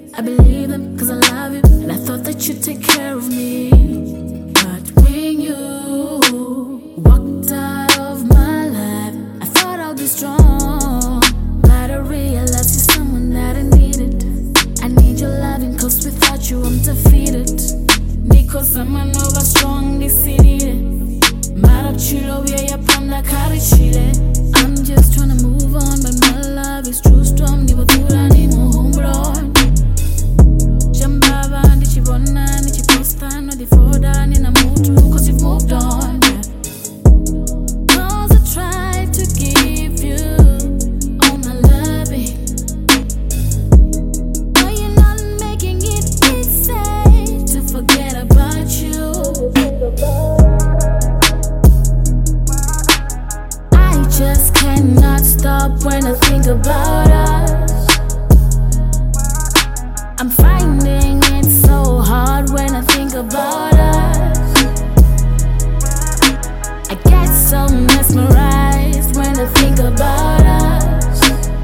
I believe them cause I love you, and I thought that you'd take care of me. But when you walked out of my life, I thought I'd be strong, but I realized you're someone that I needed. I need your loving cause without you I'm defeated. Because I'm an over strong decided. Mara chilo we are from the Chile. I'm just trying to move on, but my love is true strong. Ni botura ni muhumbro. Jambaba ndi chibona ni chiposta no di foda ni na mutu cause you've moved on. Cause I tried to give you all my loving. But you're not making it easy to forget about you. I just cannot stop when I think about us. I'm finding it so hard when I think about us. I get so mesmerized when I think about us.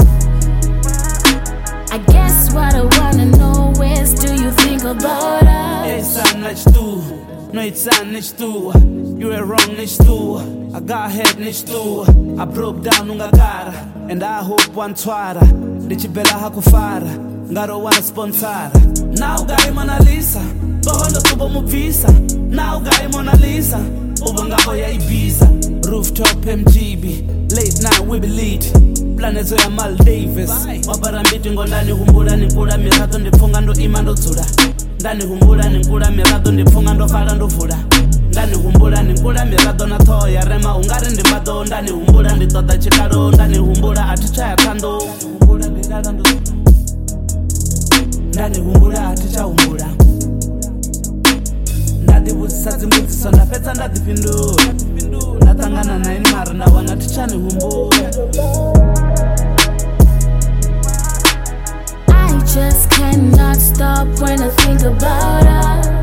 I guess what I wanna know is, do you think about us? It's nicht du, no it's nicht du. You were wrong nicht du. I got head nicht du. I broke down unga cara, and I hope one twara. Dichibela hakufara, ngaro wana sponsora. Now guy Mona Lisa, bohondo tubo muvisa. Now guy Mona Lisa, ubanga oya Ibiza. Rooftop MGB, late night we be lead. Planets ya Maldives. Wapara meeting ndani humbura nikula mirato ndifunga ndo imando tsura. Ndani humbura nikula mirato ndifunga ndo fala ndo fura. Ndani humbura nikula mirato na toya rema ungari ndi mado. Ndani humbura nditota chikaro. Ndani humbura aticha ya kando. Humbura ndidada ndo. Ndani humbura aticha humbura. Ndadi busazi mbuziso na peta ndadi pindu. Natangana na inimara na wana ticha ni humbura. I just cannot stop when I think about us.